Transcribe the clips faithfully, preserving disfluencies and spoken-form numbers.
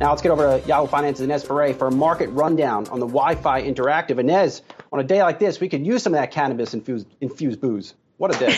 Now let's get over to Yahoo Finance's Inez Ferre for a market rundown on the Wi-Fi Interactive. Inez, on a day like this, we could use some of that cannabis-infused infused booze. What a day.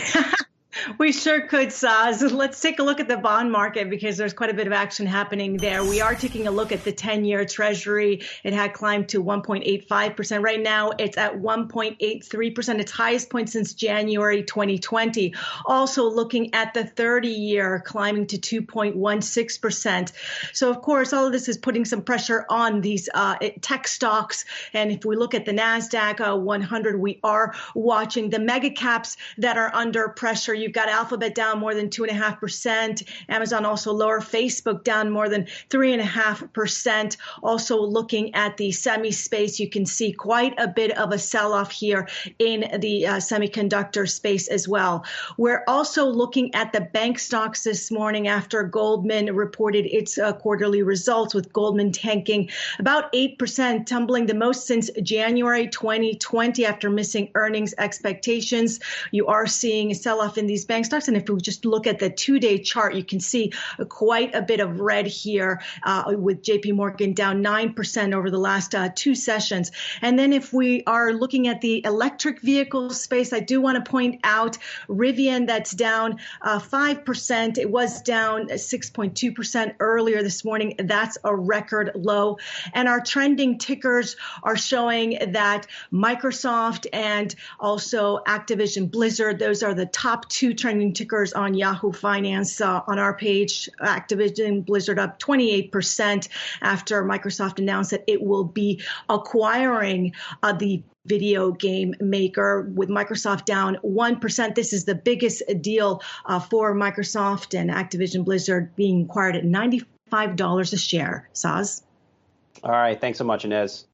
We sure could, Saz. Let's take a look at the bond market because there's quite a bit of action happening there. We are taking a look at the ten-year Treasury. It had climbed to one point eight five percent. Right now, it's at one point eight three percent, its highest point since January twenty twenty. Also looking at the thirty-year, climbing to two point one six percent. So, of course, all of this is putting some pressure on these uh, tech stocks. And if we look at the NASDAQ uh, one hundred, we are watching the mega caps that are under pressure. You've got Alphabet down more than two and a half percent. Amazon also lower. Facebook down more than three and a half percent. Also looking at the semi space, you can see quite a bit of a sell-off here in the uh, semiconductor space as well. We're also looking at the bank stocks this morning after Goldman reported its uh, quarterly results, with Goldman tanking about eight percent, tumbling the most since January twenty twenty after missing earnings expectations. You are seeing a sell-off in these bank stocks. And if we just look at the two-day chart, you can see quite a bit of red here uh, with J P Morgan down nine percent over the last uh, two sessions. And then if we are looking at the electric vehicle space, I do want to point out Rivian, that's down uh, five percent. It was down six point two percent earlier this morning. That's a record low. And our trending tickers are showing that Microsoft and also Activision Blizzard, those are the top two trending tickers on Yahoo Finance. Uh, on our page, Activision Blizzard up twenty-eight percent after Microsoft announced that it will be acquiring uh, the video game maker, with Microsoft down one percent. This is the biggest deal uh, for Microsoft and Activision Blizzard, being acquired at ninety-five dollars a share. Saz? All right. Thanks so much, Inez.